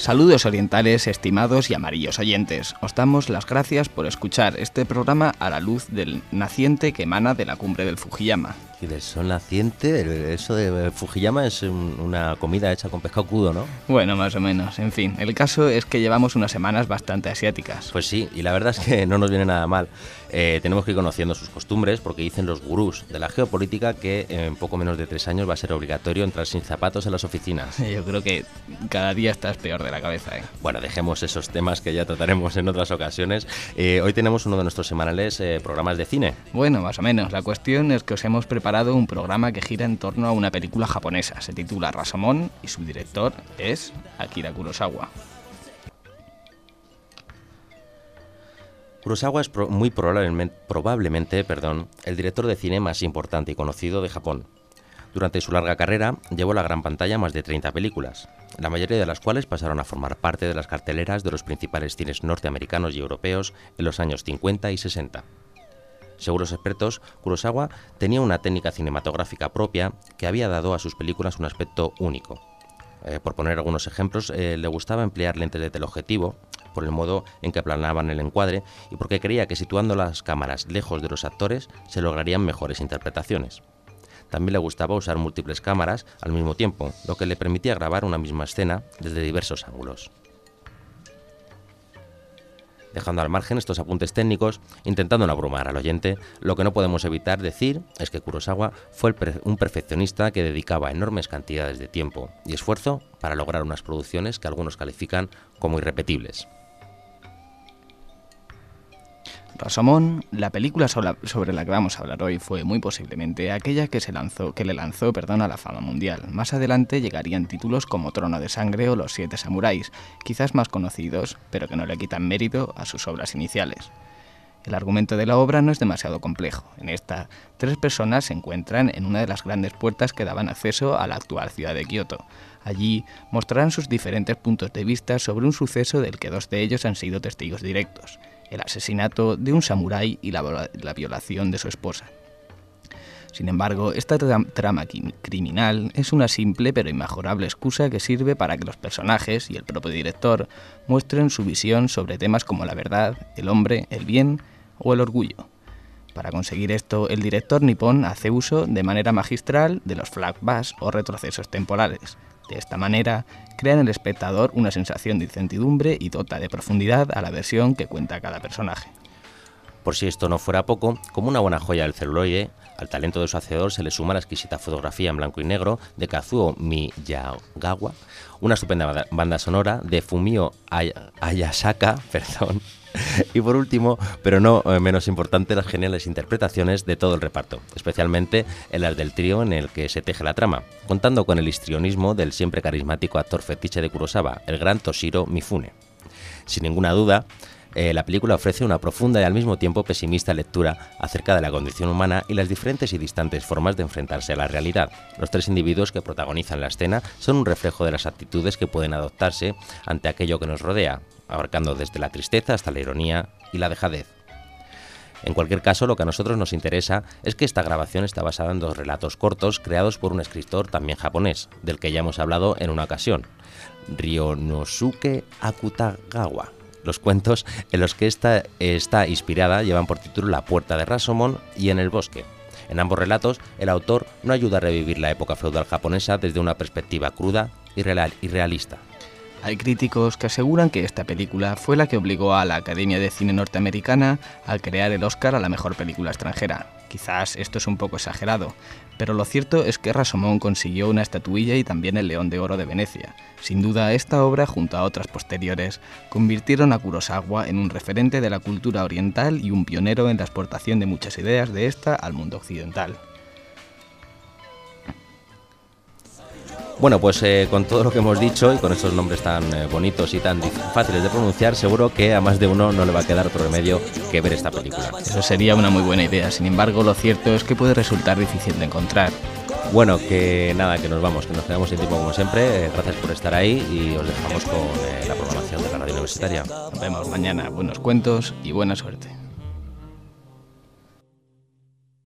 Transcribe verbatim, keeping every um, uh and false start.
Saludos orientales, estimados y amarillos oyentes. Os damos las gracias por escuchar este programa a la luz del naciente que emana de la cumbre del Fujiyama. Y del sol naciente, eso de Fujiyama es un, una comida hecha con pescado crudo, ¿no? Bueno, más o menos. En fin, el caso es que llevamos unas semanas bastante asiáticas. Pues sí, y la verdad es que no nos viene nada mal. Eh, tenemos que ir conociendo sus costumbres porque dicen los gurús de la geopolítica que en poco menos de tres años va a ser obligatorio entrar sin zapatos en las oficinas. Yo creo que cada día estás peor de la cabeza, ¿eh? Bueno, dejemos esos temas que ya trataremos en otras ocasiones. Eh, hoy tenemos uno de nuestros semanales eh, programas de cine. Bueno, más o menos. La cuestión es que os hemos preparado un programa que gira en torno a una película japonesa. Se titula Rashomon y su director es Akira Kurosawa. Kurosawa es pro- muy probablemente, probablemente perdón, el director de cine más importante y conocido de Japón. Durante su larga carrera llevó a la gran pantalla más de treinta películas, la mayoría de las cuales pasaron a formar parte de las carteleras de los principales cines norteamericanos y europeos en los años cincuenta y sesenta. Según los expertos, Kurosawa tenía una técnica cinematográfica propia que había dado a sus películas un aspecto único. Eh, por poner algunos ejemplos, eh, le gustaba emplear lentes de teleobjetivo, por el modo en que aplanaban el encuadre y porque creía que situando las cámaras lejos de los actores se lograrían mejores interpretaciones. También le gustaba usar múltiples cámaras al mismo tiempo, lo que le permitía grabar una misma escena desde diversos ángulos. Dejando al margen estos apuntes técnicos, intentando no abrumar al oyente, lo que no podemos evitar decir es que Kurosawa fue el per- un perfeccionista que dedicaba enormes cantidades de tiempo y esfuerzo para lograr unas producciones que algunos califican como irrepetibles. Rashomon, la película sobre la que vamos a hablar hoy, fue muy posiblemente aquella que, se lanzó, que le lanzó perdón, a la fama mundial. Más adelante llegarían títulos como Trono de Sangre o Los Siete Samuráis, quizás más conocidos, pero que no le quitan mérito a sus obras iniciales. El argumento de la obra no es demasiado complejo. En esta, tres personas se encuentran en una de las grandes puertas que daban acceso a la actual ciudad de Kioto. Allí mostrarán sus diferentes puntos de vista sobre un suceso del que dos de ellos han sido testigos directos: el asesinato de un samurái y la, la violación de su esposa. Sin embargo, esta tra- trama criminal es una simple pero inmejorable excusa que sirve para que los personajes y el propio director muestren su visión sobre temas como la verdad, el hombre, el bien o el orgullo. Para conseguir esto, el director nipón hace uso de manera magistral de los flashbacks o retrocesos temporales. De esta manera, crea en el espectador una sensación de incertidumbre y dota de profundidad a la versión que cuenta cada personaje. Por si esto no fuera poco, como una buena joya del celuloide, al talento de su hacedor se le suma la exquisita fotografía en blanco y negro de Kazuo Miyagawa, una estupenda banda sonora de Fumio Ay- Ayasaka, perdón, y por último, pero no menos importante, las geniales interpretaciones de todo el reparto, especialmente en las del trío en el que se teje la trama, contando con el histrionismo del siempre carismático actor fetiche de Kurosawa, el gran Toshiro Mifune. Sin ninguna duda, Eh, la película ofrece una profunda y al mismo tiempo pesimista lectura acerca de la condición humana y las diferentes y distantes formas de enfrentarse a la realidad. Los tres individuos que protagonizan la escena son un reflejo de las actitudes que pueden adoptarse ante aquello que nos rodea, abarcando desde la tristeza hasta la ironía y la dejadez. En cualquier caso, lo que a nosotros nos interesa es que esta grabación está basada en dos relatos cortos creados por un escritor también japonés, del que ya hemos hablado en una ocasión, Ryonosuke Akutagawa. Los cuentos en los que esta está inspirada llevan por título La puerta de Rashomon y En el bosque. En ambos relatos, el autor no ayuda a revivir la época feudal japonesa desde una perspectiva cruda y realista. Hay críticos que aseguran que esta película fue la que obligó a la Academia de Cine norteamericana a crear el Oscar a la mejor película extranjera. Quizás esto es un poco exagerado, pero lo cierto es que Rashomon consiguió una estatuilla y también el León de Oro de Venecia. Sin duda, esta obra, junto a otras posteriores, convirtieron a Kurosawa en un referente de la cultura oriental y un pionero en la exportación de muchas ideas de esta al mundo occidental. Bueno, pues eh, con todo lo que hemos dicho y con estos nombres tan eh, bonitos y tan fáciles de pronunciar, seguro que a más de uno no le va a quedar otro remedio que ver esta película. Eso sería una muy buena idea, sin embargo, lo cierto es que puede resultar difícil de encontrar. Bueno, que nada, que nos vamos, que nos quedamos sin tiempo como siempre. Eh, gracias por estar ahí y os dejamos con eh, la programación de la radio universitaria. Nos vemos mañana, buenos cuentos y buena suerte.